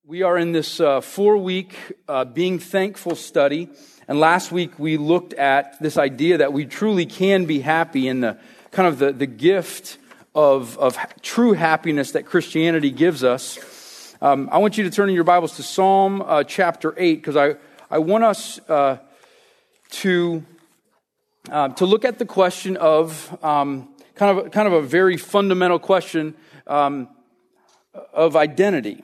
We are in this 4-week Being Thankful study, and last week we looked at this idea that we truly can be happy and the gift of true happiness that Christianity gives us. I want you to turn in your Bibles to Psalm chapter 8, because I want us to look at the question of kind of a very fundamental question of identity.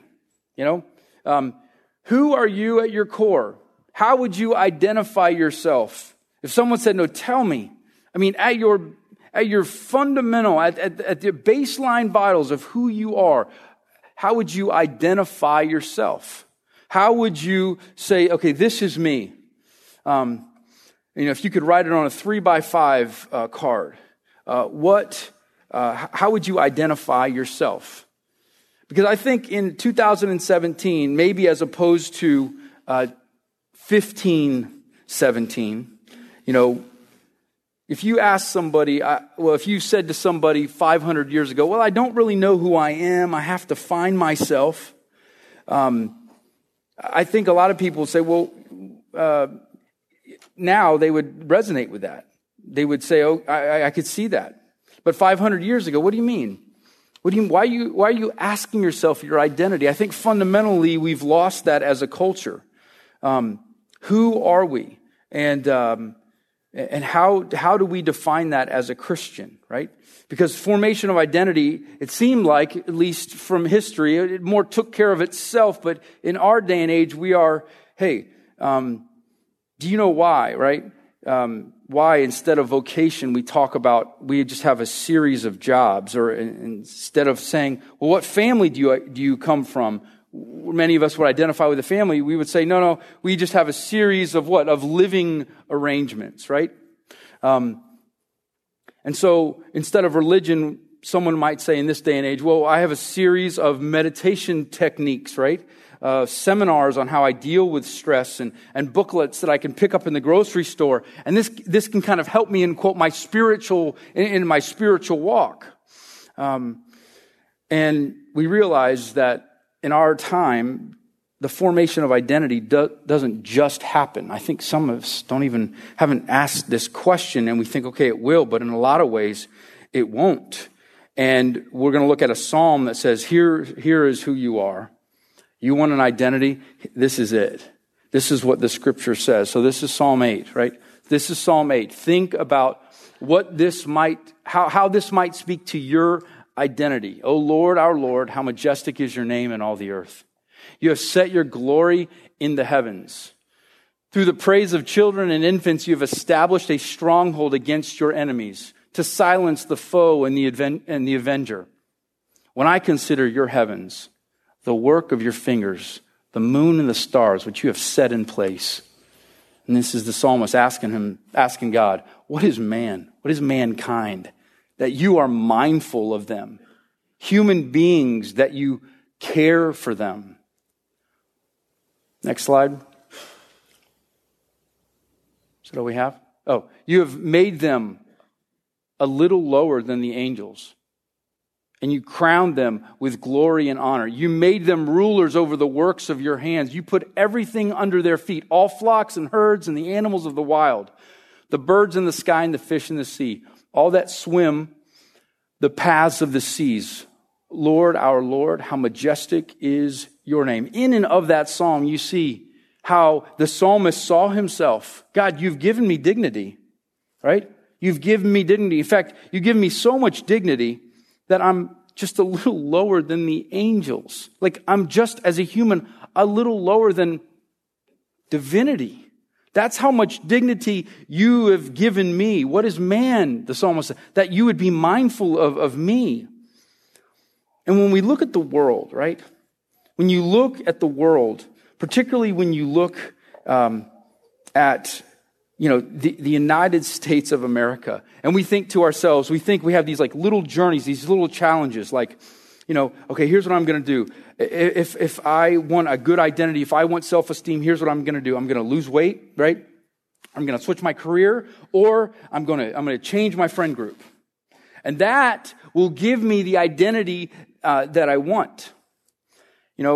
Who are you at your core? How would you identify yourself? If someone said, no, tell me. At your fundamental, at the baseline vitals of who you are, how would you identify yourself? How would you say, okay, this is me? If you could write it on a 3x5 card, how would you identify yourself? Because I think in 2017, maybe as opposed to 1517, if you ask somebody, if you said to somebody 500 years ago, well, I don't really know who I am, I have to find myself. I think a lot of people would say, well, now they would resonate with that. They would say, oh, I could see that. But 500 years ago, what do you mean? Why are you asking yourself your identity? I think fundamentally we've lost that as a culture. Who are we? And how do we define that as a Christian, right? Because formation of identity, it seemed like, at least from history, it more took care of itself. But in our day and age, we are, do you know why, right? Why instead of vocation, we just have a series of jobs, or instead of saying, well, what family do you come from? Many of us would identify with a family. We would say, no, we just have a series of living arrangements, right? And so instead of religion, someone might say in this day and age, well, I have a series of meditation techniques, right? Seminars on how I deal with stress and booklets that I can pick up in the grocery store. And this can kind of help me in my spiritual walk. And we realize that in our time, the formation of identity doesn't just happen. I think some of us haven't asked this question, and we think, okay, it will, but in a lot of ways, it won't. And we're going to look at a psalm that says, here is who you are. You want an identity? This is it. This is what the scripture says. So this is Psalm 8, right? This is Psalm 8. Think about how this might speak to your identity. O Lord, our Lord, how majestic is your name in all the earth. You have set your glory in the heavens. Through the praise of children and infants, you have established a stronghold against your enemies to silence the foe and the avenger. When I consider your heavens, the work of your fingers, the moon and the stars, which you have set in place. And this is the psalmist asking God, what is man? What is mankind? That you are mindful of them. Human beings, that you care for them. Next slide. Is that all we have? Oh, you have made them a little lower than the angels. And you crowned them with glory and honor. You made them rulers over the works of your hands. You put everything under their feet, all flocks and herds and the animals of the wild, the birds in the sky and the fish in the sea, all that swim the paths of the seas. Lord, our Lord, how majestic is your name. In and of that psalm, you see how the psalmist saw himself. God, you've given me dignity, right? You've given me dignity. In fact, you've given me so much dignity that I'm just a little lower than the angels. Like I'm just, as a human, a little lower than divinity. That's how much dignity you have given me. What is man, the psalmist said, that you would be mindful of me. And when we look at the world, right? When you look at the world, particularly when you look at the United States of America. And we think to ourselves, we have these little journeys, these little challenges, okay, here's what I'm going to do. If I want a good identity, if I want self-esteem, here's what I'm going to do. I'm going to lose weight, right? I'm going to switch my career, or I'm going to change my friend group. And that will give me the identity that I want.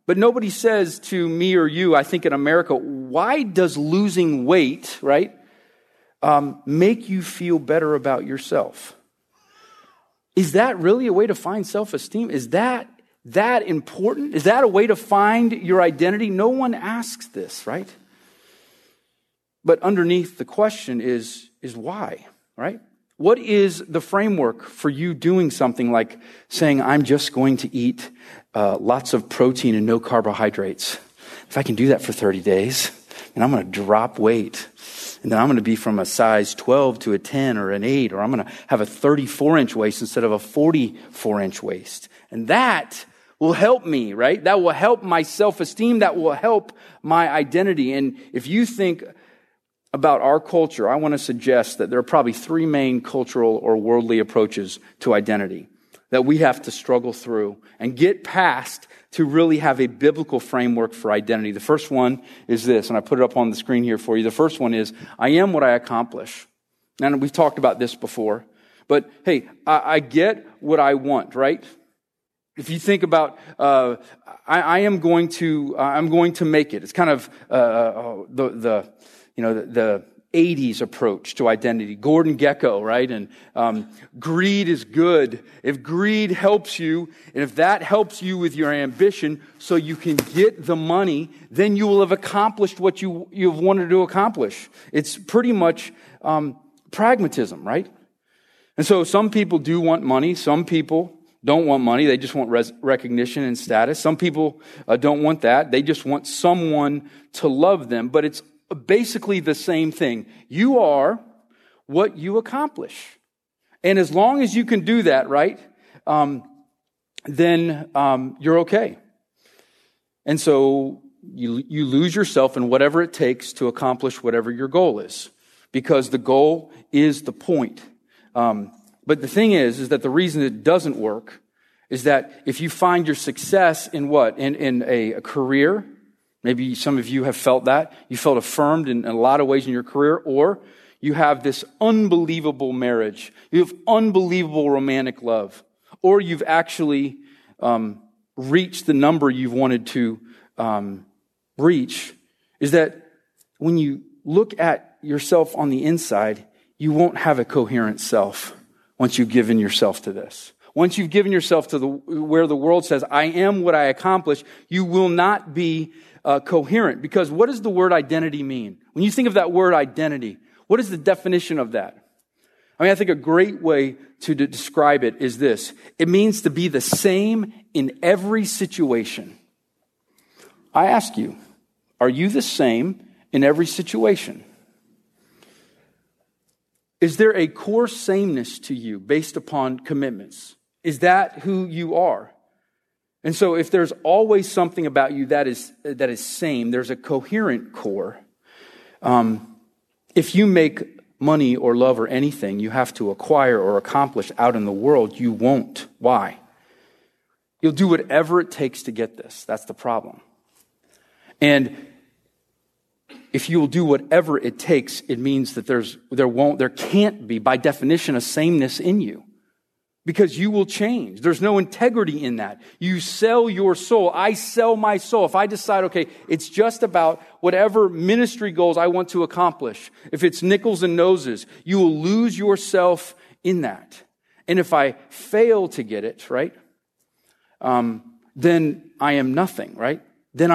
But nobody says to me or you, I think in America, why does losing weight, right, make you feel better about yourself? Is that really a way to find self-esteem? Is that important? Is that a way to find your identity? No one asks this, right? But underneath the question is why, right? What is the framework for you doing something like saying, I'm just going to eat lots of protein and no carbohydrates? If I can do that for 30 days, and I'm going to drop weight, and then I'm going to be from a size 12 to a 10 or an 8, or I'm going to have a 34-inch waist instead of a 44-inch waist. And that will help me, right? That will help my self-esteem. That will help my identity. And if you think about our culture, I want to suggest that there are probably 3 main cultural or worldly approaches to identity that we have to struggle through and get past to really have a biblical framework for identity. The first one is this, and I put it up on the screen here for you. The first one is, I am what I accomplish. And we've talked about this before, but hey, I get what I want, right? If you think about, I'm going to make it. It's kind of the 80s approach to identity. Gordon Gekko, right? And greed is good. If greed helps you, and if that helps you with your ambition so you can get the money, then you will have accomplished what you've wanted to accomplish. It's pretty much pragmatism, right? And so some people do want money. Some people don't want money. They just want recognition and status. Some people don't want that. They just want someone to love them. But it's basically the same thing. You are what you accomplish. And as long as you can do that, right, then you're okay. And so you lose yourself in whatever it takes to accomplish whatever your goal is, because the goal is the point. But the thing is that the reason it doesn't work is that if you find your success in what? In a career. Maybe some of you have felt that. You felt affirmed in a lot of ways in your career, or you have this unbelievable marriage. You have unbelievable romantic love, or you've actually reached the number you've wanted to reach. Is that when you look at yourself on the inside, you won't have a coherent self once you've given yourself to this. Once you've given yourself to where the world says, I am what I accomplish, you will not be coherent. Because what does the word identity mean? When you think of that word identity, what is the definition of that? I mean, I think a great way to describe it is this. It means to be the same in every situation. I ask you, are you the same in every situation? Is there a core sameness to you based upon commitments? Is that who you are? And so if there's always something about you that is same, there's a coherent core. If you make money or love or anything you have to acquire or accomplish out in the world, you won't. Why? You'll do whatever it takes to get this. That's the problem. And if you will do whatever it takes, it means that there can't be, by definition, a sameness in you. Because you will change. There's no integrity in that. You sell your soul. I sell my soul. If I decide, okay, it's just about whatever ministry goals I want to accomplish, if it's nickels and noses, you will lose yourself in that. And if I fail to get it, right, then I am nothing, right? Then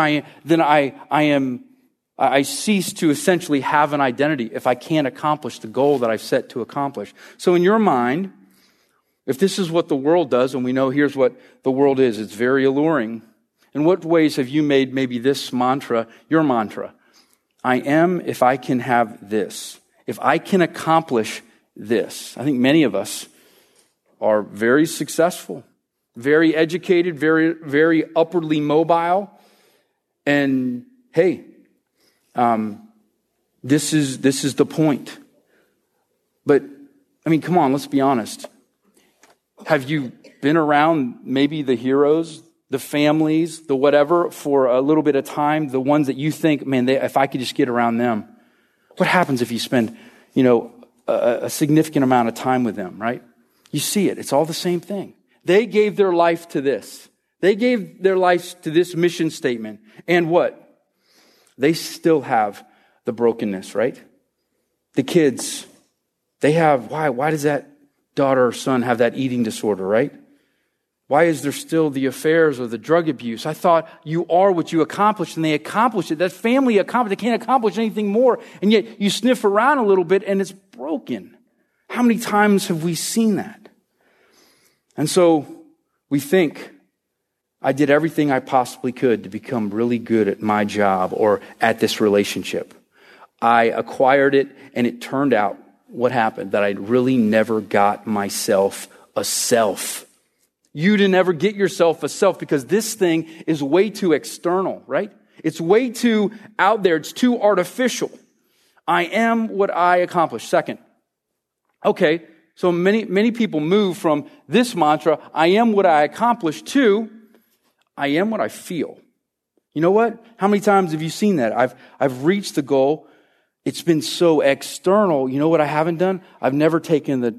I cease to essentially have an identity if I can't accomplish the goal that I've set to accomplish. So in your mind, if this is what the world does, and we know here's what the world is, it's very alluring. In what ways have you made maybe this mantra your mantra? I am if I can have this. If I can accomplish this. I think many of us are very successful, very educated, very, very upwardly mobile. And hey, this is the point. But, I mean, come on, let's be honest. Have you been around maybe the heroes, the families, the whatever, for a little bit of time, the ones that you think, man, if I could just get around them? What happens if you spend, a significant amount of time with them, right? You see it. It's all the same thing. They gave their life to this. They gave their lives to this mission statement. And what? They still have the brokenness, right? The kids, they have, why does that daughter or son have that eating disorder, right? Why is there still the affairs or the drug abuse? I thought you are what you accomplished, and they accomplished it. That family accomplished, they can't accomplish anything more. And yet you sniff around a little bit and it's broken. How many times have we seen that? And so we think, I did everything I possibly could to become really good at my job or at this relationship. I acquired it, and it turned out what happened, that I really never got myself a self. You didn't ever get yourself a self because this thing is way too external, right? It's way too out there. It's too artificial. I am what I accomplished. Second, okay, so many people move from this mantra, I am what I accomplished, to I am what I feel. You know what? How many times have you seen that? I've reached the goal. It's been so external. You know what I haven't done? I've never taken the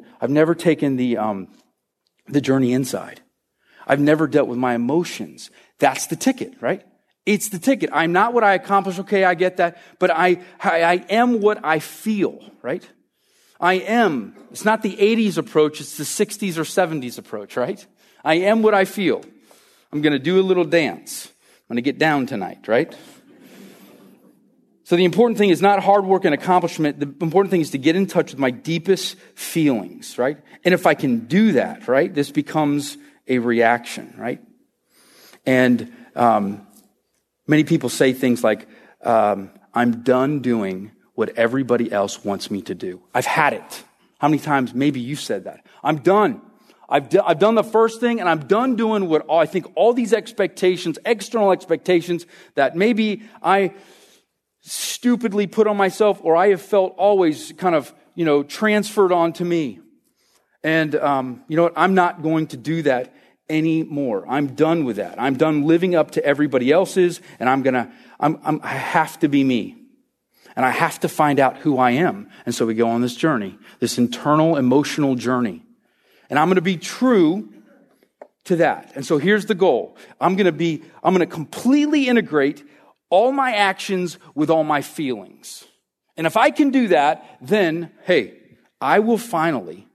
journey inside. I've never dealt with my emotions. That's the ticket, right? It's the ticket. I'm not what I accomplished. Okay, I get that. But I am what I feel, right? I am. It's not the 80s approach. It's the 60s or 70s approach, right? I am what I feel. I'm going to do a little dance. I'm going to get down tonight, right? So the important thing is not hard work and accomplishment. The important thing is to get in touch with my deepest feelings, right? And if I can do that, right, this becomes a reaction, right? And many people say things like, I'm done doing what everybody else wants me to do. I've had it. How many times maybe you said that? I'm done. I've done the first thing, and I'm done doing what I think all these expectations, external expectations that maybe I stupidly put on myself, or I have felt always kind of, transferred onto me. And you know what? I'm not going to do that anymore. I'm done with that. I'm done living up to everybody else's, and I have to be me. And I have to find out who I am. And so we go on this journey, this internal emotional journey. And I'm going to be true to that. And so here's the goal. I'm going to completely integrate all my actions with all my feelings. And if I can do that, then, hey, I will finally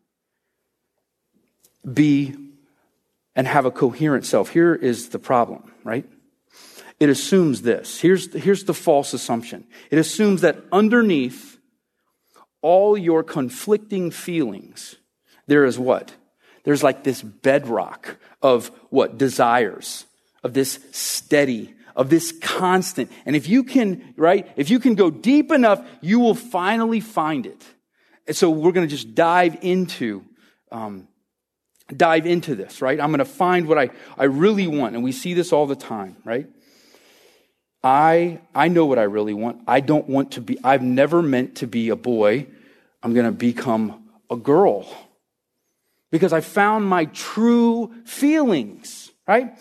be and have a coherent self. Here is the problem, right? It assumes this. Here's the false assumption. It assumes that underneath all your conflicting feelings, there is what? There's like this bedrock of what? Desires, of this steady, of this constant. And if you can, right, if you can go deep enough, you will finally find it. And so we're going to just dive into this, right? I'm going to find what I really want. And we see this all the time, right? I know what I really want. I've never meant to be a boy. I'm going to become a girl. Because I found my true feelings, right?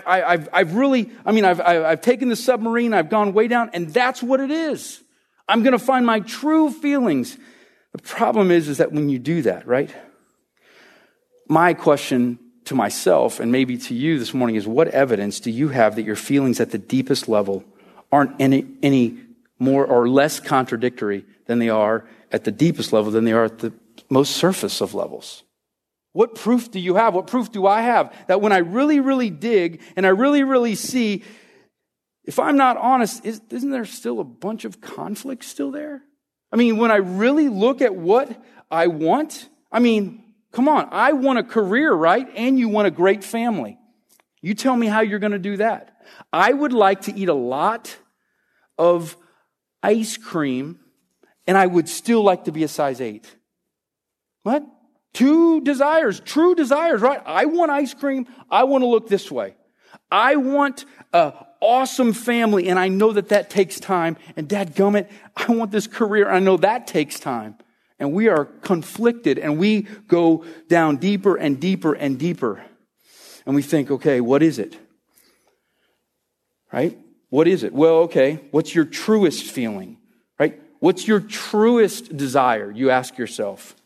I've taken the submarine, I've gone way down, and that's what it is. I'm going to find my true feelings. The problem is that when you do that, right? My question to myself, and maybe to you this morning, is what evidence do you have that your feelings at the deepest level aren't any more or less contradictory than they are at the deepest level than they are at the most surface of levels? What proof do you have? What proof do I have that when I really, really dig and I really, really see, if I'm not honest, isn't there still a bunch of conflict still there? I mean, when I really look at what I want, come on, I want a career, right? And you want a great family. You tell me how you're going to do that. I would like to eat a lot of ice cream, and I would still like to be a size 8. What? Two desires, true desires, right? I want ice cream. I want to look this way. I want an awesome family, and I know that takes time. And dadgummit, I want this career, and I know that takes time. And we are conflicted, and we go down deeper and deeper and deeper. And we think, okay, what is it? Right? What is it? Well, okay, what's your truest feeling? Right? What's your truest desire? You ask yourself.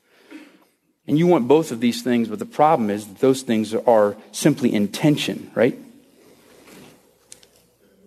And you want both of these things, but the problem is that those things are simply intention, right?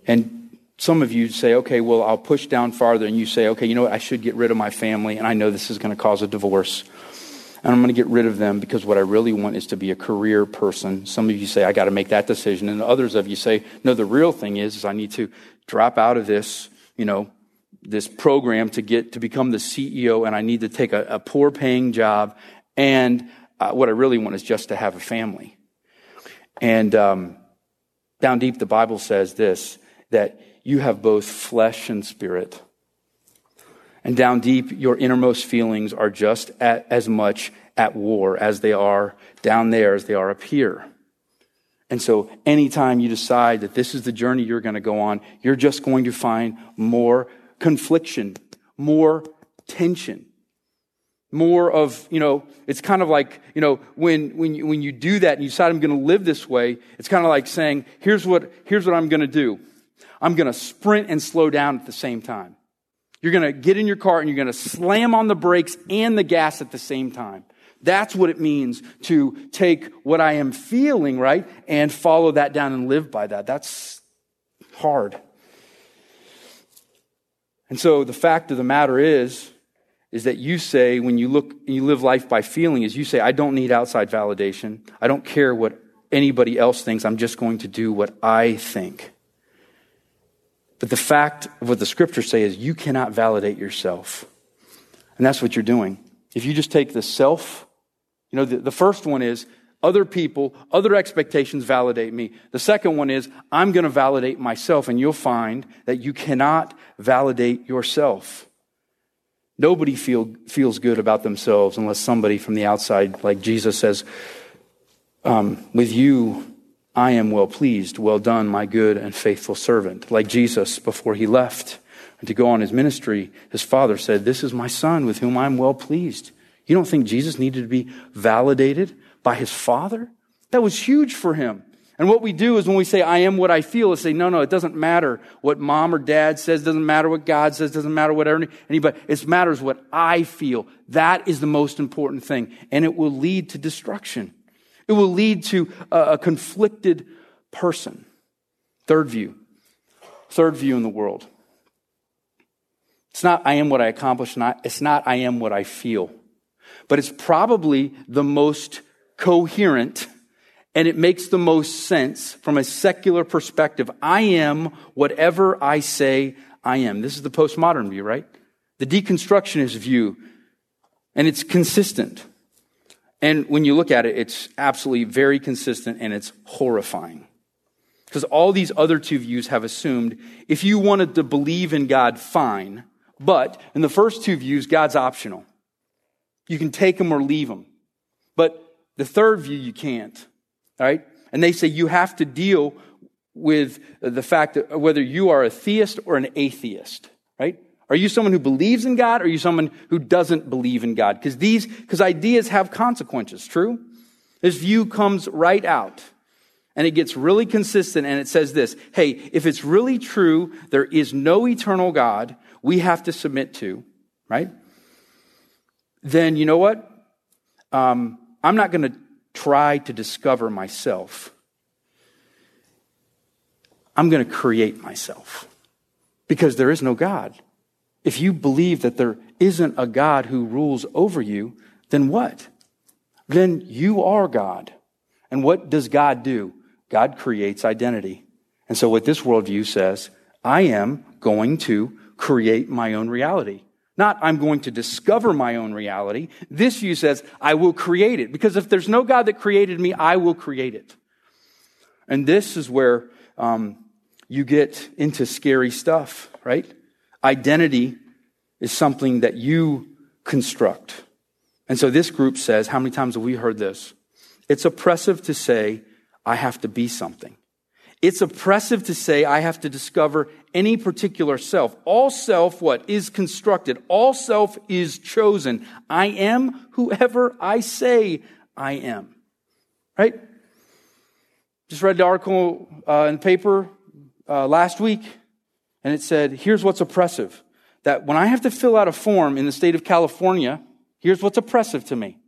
And some of you say, okay, well, I'll push down farther. And you say, okay, you know what? I should get rid of my family. And I know this is going to cause a divorce. And I'm going to get rid of them because what I really want is to be a career person. Some of you say, I got to make that decision. And others of you say, no, the real thing is I need to drop out of this, this program to become the CEO. And I need to take a poor paying job. And what I really want is just to have a family. And down deep, the Bible says this, that you have both flesh and spirit. And down deep, your innermost feelings are just as much at war as they are down there as they are up here. And so anytime you decide that this is the journey you're going to go on, you're just going to find more confliction, more tension, more of, it's kind of like, when you do that and you decide I'm going to live this way, it's kind of like saying, here's what I'm going to do. I'm going to sprint and slow down at the same time. You're going to get in your car and you're going to slam on the brakes and the gas at the same time. That's what it means to take what I am feeling, right, and follow that down and live by that. That's hard. And so the fact of the matter is that you say, when you live life by feeling, is you say, I don't need outside validation. I don't care what anybody else thinks. I'm just going to do what I think. But the fact of what the scriptures say is you cannot validate yourself. And that's what you're doing. If you just take the self, the first one is other people, other expectations validate me. The second one is I'm going to validate myself. And you'll find that you cannot validate yourself. Nobody feels good about themselves unless somebody from the outside, like Jesus says, with you, I am well pleased. Well done, my good and faithful servant. Like Jesus, before he left and to go on his ministry, his father said, this is my son with whom I'm well pleased. You don't think Jesus needed to be validated by his father? That was huge for him. And what we do is when we say, I am what I feel, is say, no, it doesn't matter what mom or dad says, doesn't matter what God says, doesn't matter what anybody, it matters what I feel. That is the most important thing. And it will lead to destruction. It will lead to a conflicted person. Third view in the world. It's not I am what I accomplish, it's not I am what I feel. But it's probably the most coherent and it makes the most sense from a secular perspective. I am whatever I say I am. This is the postmodern view, right? The deconstructionist view. And it's consistent. And when you look at it, it's absolutely very consistent and it's horrifying. Because all these other two views have assumed if you wanted to believe in God, fine. But in the first two views, God's optional. You can take him or leave him. But the third view, you can't. All right? And they say you have to deal with the fact that whether you are a theist or an atheist. Right? Are you someone who believes in God or are you someone who doesn't believe in God? Because ideas have consequences, true? This view comes right out and it gets really consistent and it says this, hey, if it's really true, there is no eternal God we have to submit to, right? Then you know what? I'm not going to try to discover myself. I'm going to create myself because there is no God. If you believe that there isn't a God who rules over you, then what? Then you are God. And what does God do? God creates identity. And so what this worldview says, I am going to create my own reality. Not I'm going to discover my own reality. This view says I will create it. Because if there's no God that created me, I will create it. And this is where you get into scary stuff, right? Identity is something that you construct. And so this group says, how many times have we heard this? It's oppressive to say, I have to be something. It's oppressive to say, I have to discover any particular self. All self, what? Is constructed. All self is chosen. I am whoever I say I am. Right? Just read the article in the paper last week, and it said, here's what's oppressive. That when I have to fill out a form in the state of California, here's what's oppressive to me.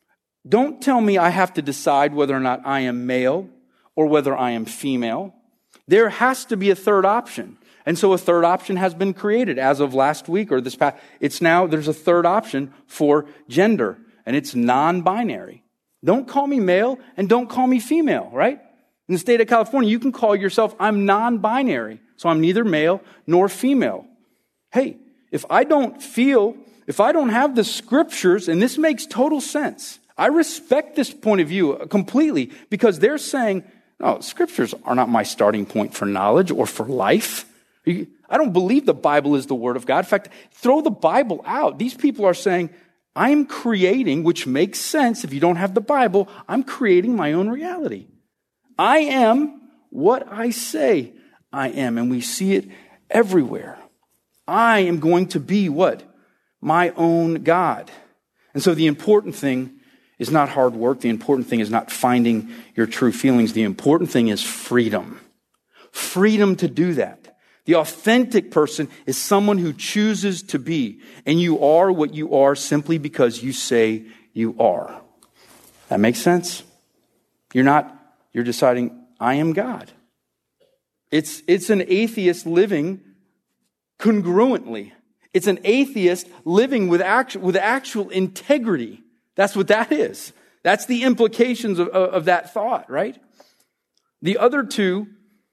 Don't tell me I have to decide whether or not I am male or whether I am female. There has to be a third option. And so a third option has been created as of last week or this past. There's a third option for gender, and it's non-binary. Don't call me male and don't call me female, right? In the state of California, you can call yourself, I'm non-binary. So I'm neither male nor female. Hey, if I don't have the scriptures, and this makes total sense, I respect this point of view completely because they're saying, no, scriptures are not my starting point for knowledge or for life. I don't believe the Bible is the Word of God. In fact, throw the Bible out. These people are saying, I'm creating, which makes sense if you don't have the Bible, I'm creating my own reality. I am what I say I am, and we see it everywhere. I am going to be what? My own God. And so the important thing is not hard work. The important thing is not finding your true feelings. The important thing is freedom. Freedom to do that. The authentic person is someone who chooses to be, and you are what you are simply because you say you are. That makes sense? You're deciding, I am God. It's an atheist living congruently. It's an atheist living with actual integrity. That's what that is. That's the implications of that thought, right? The other two,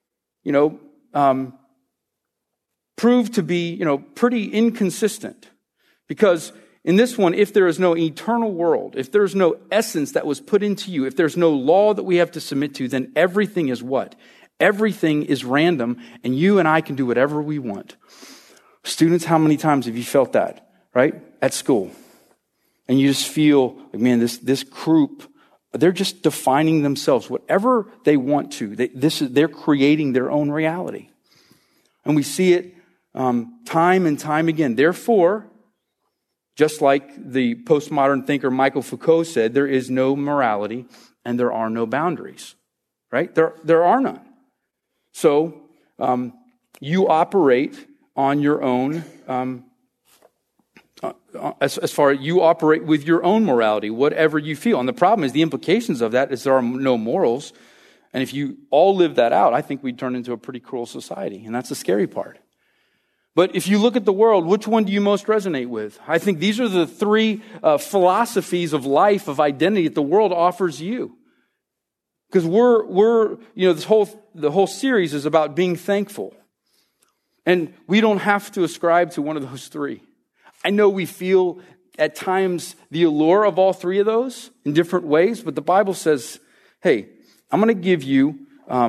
prove to be, pretty inconsistent. Because in this one, if there is no eternal world, if there's no essence that was put into you, if there's no law that we have to submit to, then everything is what? Everything is random, and you and I can do whatever we want. Students, how many times have you felt that, right? At school. And you just feel like, man, this group, they're just defining themselves, whatever they want to. They're creating their own reality. And we see it time and time again. Therefore, just like the postmodern thinker Michael Foucault said, there is no morality and there are no boundaries, right? There are none. So you operate on your own, as far as you operate with your own morality, whatever you feel. And the problem is the implications of that is there are no morals. And if you all live that out, I think we'd turn into a pretty cruel society. And that's the scary part. But if you look at the world, which one do you most resonate with? I think these are the three philosophies of life, of identity that the world offers you. Because the whole series is about being thankful. And we don't have to ascribe to one of those three. I know we feel at times the allure of all three of those in different ways, but the Bible says, hey, I'm going to give you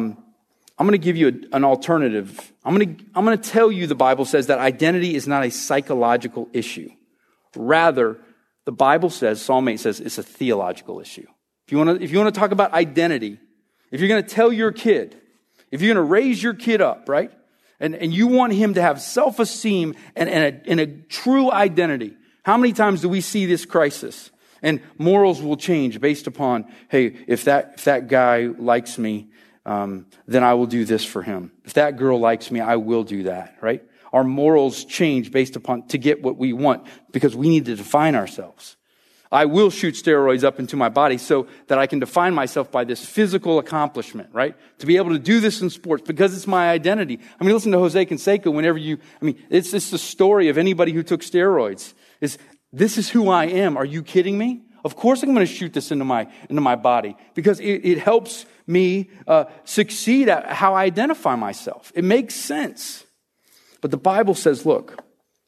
an alternative. I'm going to tell you, the Bible says, that identity is not a psychological issue. Rather, the Bible says, Psalm 8 says, it's a theological issue. If you want to talk about identity, if you're going to tell your kid, if you're going to raise your kid up, right? And you want him to have self-esteem and a true identity. How many times do we see this crisis? And morals will change based upon, hey, if that guy likes me, then I will do this for him. If that girl likes me, I will do that, right? Our morals change based upon to get what we want because we need to define ourselves. I will shoot steroids up into my body so that I can define myself by this physical accomplishment, right? To be able to do this in sports because it's my identity. I mean, listen to Jose Canseco it's the story of anybody who took steroids. This is who I am. Are you kidding me? Of course I'm going to shoot this into my body because it helps me succeed at how I identify myself. It makes sense. But the Bible says, look,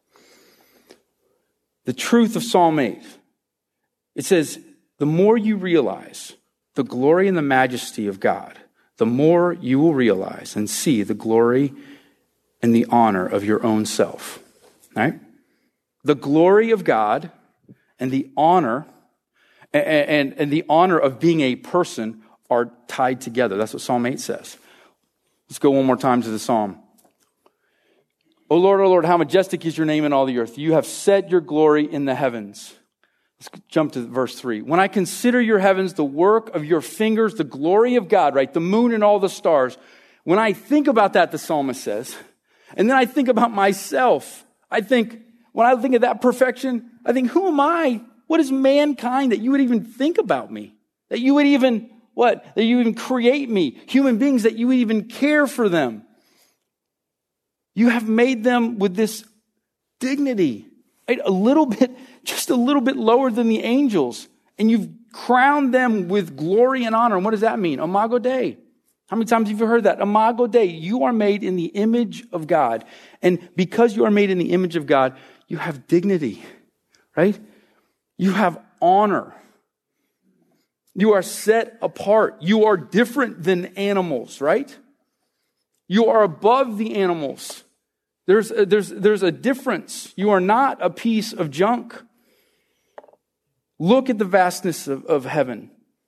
the truth of Psalm 8, it says, the more you realize the glory and the majesty of God, the more you will realize and see the glory and the honor of your own self. Right? The glory of God and the honor and the honor of being a person are tied together. That's what Psalm 8 says. Let's go one more time to the Psalm. O Lord, how majestic is your name in all the earth. You have set your glory in the heavens. Let's jump to verse 3. When I consider your heavens, the work of your fingers, the glory of God, right? The moon and all the stars. When I think about that, the psalmist says, and then I think about myself, when I think of that perfection, I think, who am I? What is mankind that you would even think about me? That you would even what? That you even create me. Human beings, that you even care for them. You have made them with this dignity, right? Just a little bit lower than the angels. And you've crowned them with glory and honor. And what does that mean? Imago Dei. How many times have you heard that? Imago Dei. You are made in the image of God. And because you are made in the image of God, you have dignity, right? You have honor. You are set apart. You are different than animals, right? You are above the animals. There's a difference. You are not a piece of junk. Look at the vastness of heaven.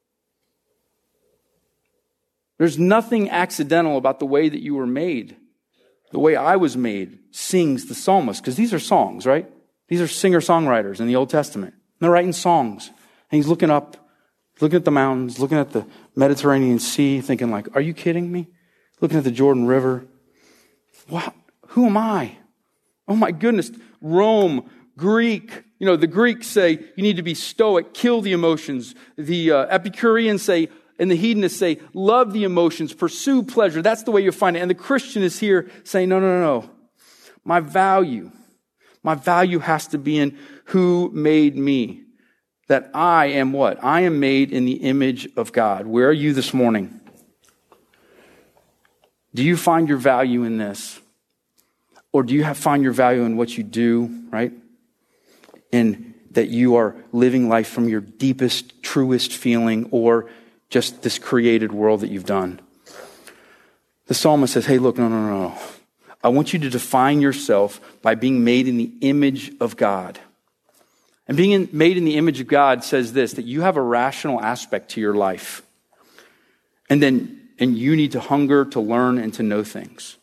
There's nothing accidental about the way that you were made. The way I was made, sings the psalmist. Because these are songs, right? These are singer-songwriters in the Old Testament. And they're writing songs. And he's looking up, looking at the mountains, looking at the Mediterranean Sea, thinking like, are you kidding me? Looking at the Jordan River. What? Who am I? Oh my goodness. Rome, Greek. The Greeks say you need to be stoic, kill the emotions. The Epicureans say, and the hedonists say, love the emotions, pursue pleasure. That's the way you find it. And the Christian is here saying, no. My value has to be in who made me. That I am what? I am made in the image of God. Where are you this morning? Do you find your value in this? Or do you find your value in what you do, right? In that you are living life from your deepest, truest feeling, or just this created world that you've done? The psalmist says, hey, look, no. I want you to define yourself by being made in the image of God. And being made in the image of God says this, that you have a rational aspect to your life. And you need to hunger to learn and to know things.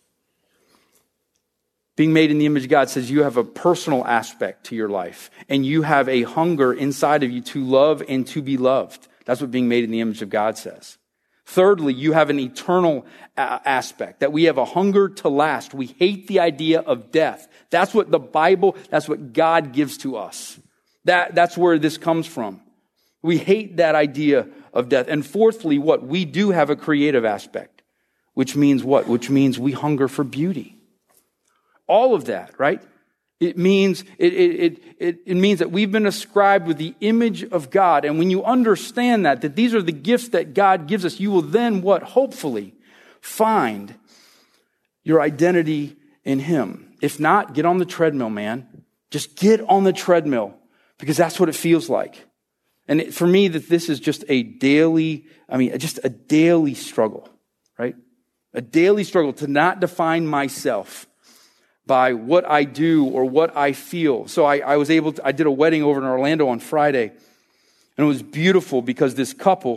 Being made in the image of God says you have a personal aspect to your life. And you have a hunger inside of you to love and to be loved. That's what being made in the image of God says. Thirdly, you have an eternal aspect, that we have a hunger to last. We hate the idea of death. That's what the Bible, that's what God gives to us. That's where this comes from. We hate that idea of death. And fourthly, what? We do have a creative aspect, which means what? Which means we hunger for beauty. All of that, right? It means it means that we've been ascribed with the image of God. And when you understand that these are the gifts that God gives us, you will then what? Hopefully find your identity in Him. If not, get on the treadmill, man. Just get on the treadmill, because that's what it feels like. And for me, that this is just a daily struggle, right? A daily struggle to not define myself by what I do or what I feel. So I did a wedding over in Orlando on Friday, and it was beautiful because this couple,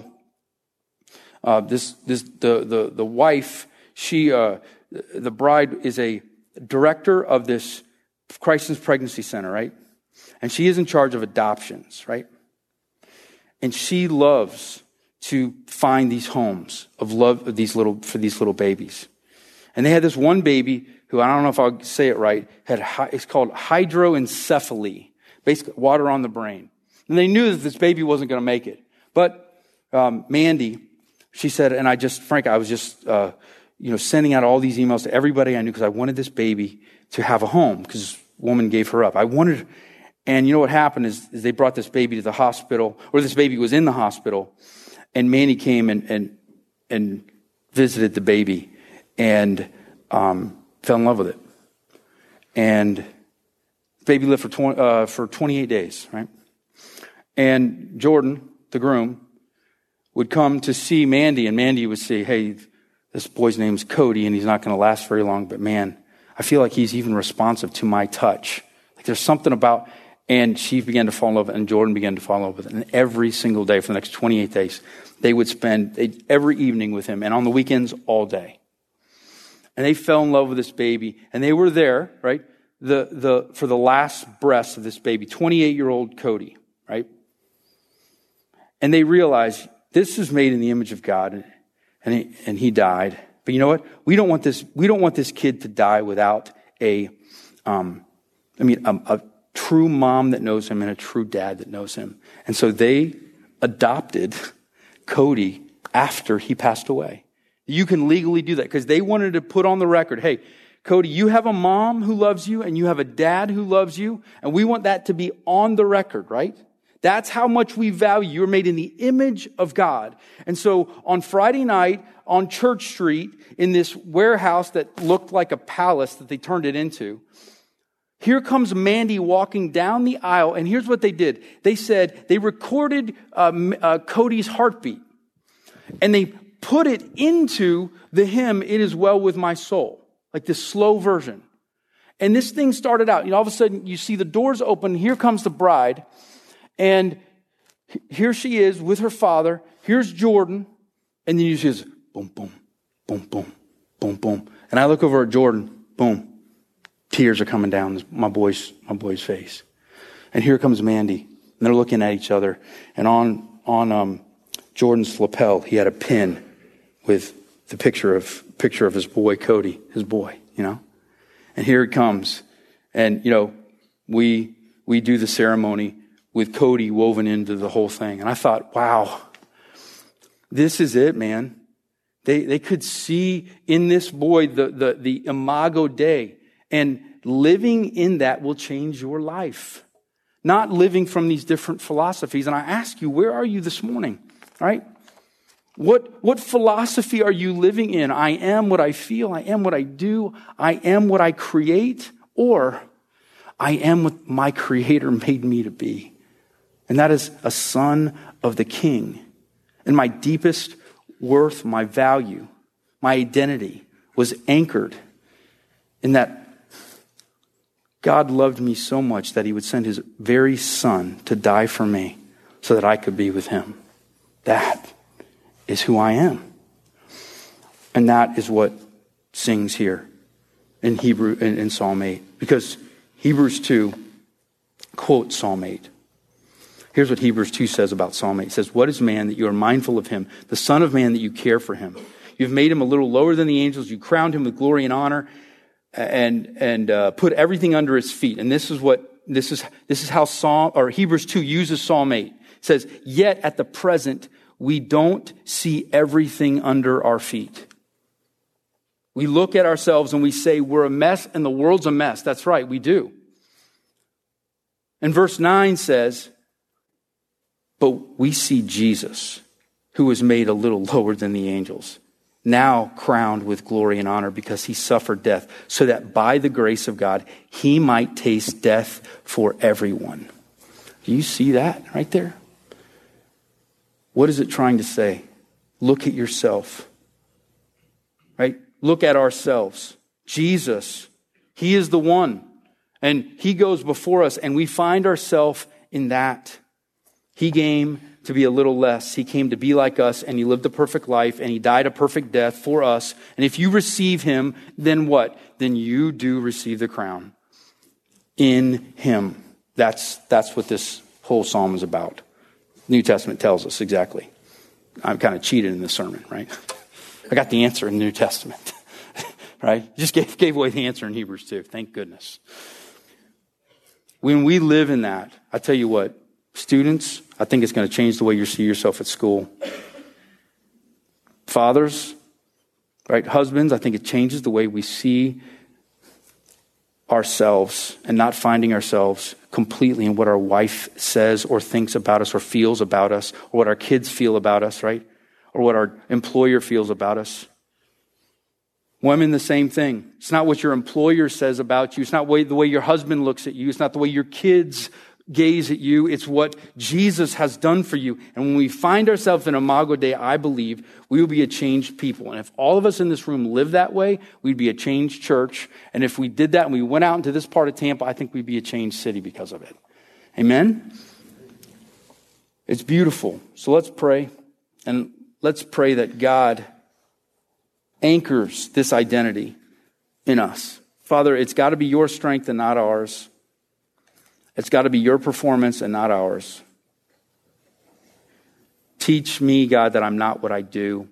the wife, the bride is a director of this Crisis Pregnancy Center, right? And she is in charge of adoptions, right? And she loves to find these homes of love for these little babies. And they had this one baby who, I don't know if I'll say it right, it's called hydroencephaly, basically water on the brain. And they knew that this baby wasn't going to make it. But Mandy, she said, and I was just sending out all these emails to everybody I knew because I wanted this baby to have a home because this woman gave her up. And you know what happened is they brought this baby to the hospital, or this baby was in the hospital, and Mandy came and visited the baby and fell in love with it. And the baby lived for 28 days, right? And Jordan, the groom, would come to see Mandy, and Mandy would say, hey, this boy's name's Cody, and he's not going to last very long, but man, I feel like he's even responsive to my touch. Like there's something about... And she began to fall in love with it, and Jordan began to fall in love with it. And every single day for the next 28 days, they would spend every evening with him, and on the weekends, all day. And they fell in love with this baby, and they were there, right, for the last breaths of this baby, 28-year-old Cody, right? And they realized this is made in the image of God, and he died. But you know what? We don't want this kid to die without a true mom that knows him and a true dad that knows him. And so they adopted Cody after he passed away. You can legally do that because they wanted to put on the record, hey, Cody, you have a mom who loves you and you have a dad who loves you, and we want that to be on the record, right? That's how much we value. You're made in the image of God. And so on Friday night on Church Street, in this warehouse that looked like a palace that they turned it into, here comes Mandy walking down the aisle, and here's what they did. They said they recorded Cody's heartbeat, and they put it into the hymn, It Is Well With My Soul, like this slow version. And this thing started out, all of a sudden you see the doors open, here comes the bride, and here she is with her father, here's Jordan, and then you see this boom, boom, boom, boom, boom, boom. And I look over at Jordan, boom. Tears are coming down my boy's face. And here comes Mandy. And they're looking at each other. And on Jordan's lapel, he had a pin with the picture of his boy, Cody, his boy, And here it comes. And, we do the ceremony with Cody woven into the whole thing. And I thought, wow, this is it, man. They could see in this boy the Imago Dei. And living in that will change your life. Not living from these different philosophies. And I ask you, where are you this morning? Right? What philosophy are you living in? I am what I feel. I am what I do. I am what I create. Or I am what my Creator made me to be. And that is a son of the King. And my deepest worth, my value, my identity was anchored in that God loved me so much that he would send his very son to die for me so that I could be with him. That is who I am. And that is what sings here in Psalm 8. Because Hebrews 2 quotes Psalm 8. Here's what Hebrews 2 says about Psalm 8. It says, what is man that you are mindful of him? The son of man that you care for him. You've made him a little lower than the angels. You crowned him with glory and honor. And put everything under his feet. And this is how Hebrews 2 uses Psalm 8. It says, yet at the present, we don't see everything under our feet. We look at ourselves and we say, we're a mess and the world's a mess. That's right, we do. And verse 9 says, but we see Jesus, who was made a little lower than the angels, now crowned with glory and honor because he suffered death, so that by the grace of God, he might taste death for everyone. Do you see that right there? What is it trying to say? Look at yourself. Right? Look at ourselves. Jesus, he is the one. And he goes before us, and we find ourselves in that. He came to be a little less. He came to be like us, and he lived a perfect life, and he died a perfect death for us. And if you receive him, then what? Then you do receive the crown in him. That's what this whole psalm is about. New Testament tells us exactly. I'm kind of cheated in this sermon, right? I got the answer in the New Testament, right? Just gave away the answer in Hebrews 2. Thank goodness. When we live in that, I tell you what, students, I think it's going to change the way you see yourself at school. Fathers, right? Husbands, I think it changes the way we see ourselves and not finding ourselves completely in what our wife says or thinks about us or feels about us or what our kids feel about us, right? Or what our employer feels about us. Women, the same thing. It's not what your employer says about you. It's not the way your husband looks at you. It's not the way your kids gaze at you. It's what Jesus has done for you. And when we find ourselves in Imago Dei, I believe we will be a changed people. And if all of us in this room live that way, we'd be a changed church. And if we did that and we went out into this part of Tampa, I think we'd be a changed city because of it. Amen? It's beautiful. So let's pray. And let's pray that God anchors this identity in us. Father, it's got to be your strength and not ours. It's got to be your performance and not ours. Teach me, God, that I'm not what I do.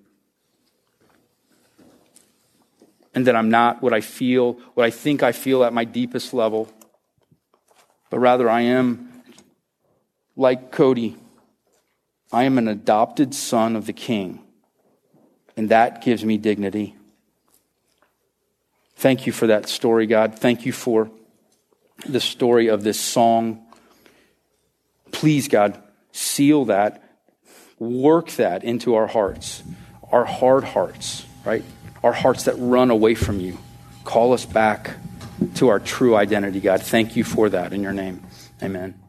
And that I'm not what I feel, what I think I feel at my deepest level. But rather I am like Cody. I am an adopted son of the King. And that gives me dignity. Thank you for that story, God. Thank you for the story of this song. Please, God, seal that, work that into our hearts, our hard hearts, right? Our hearts that run away from you. Call us back to our true identity, God. Thank you for that in your name. Amen.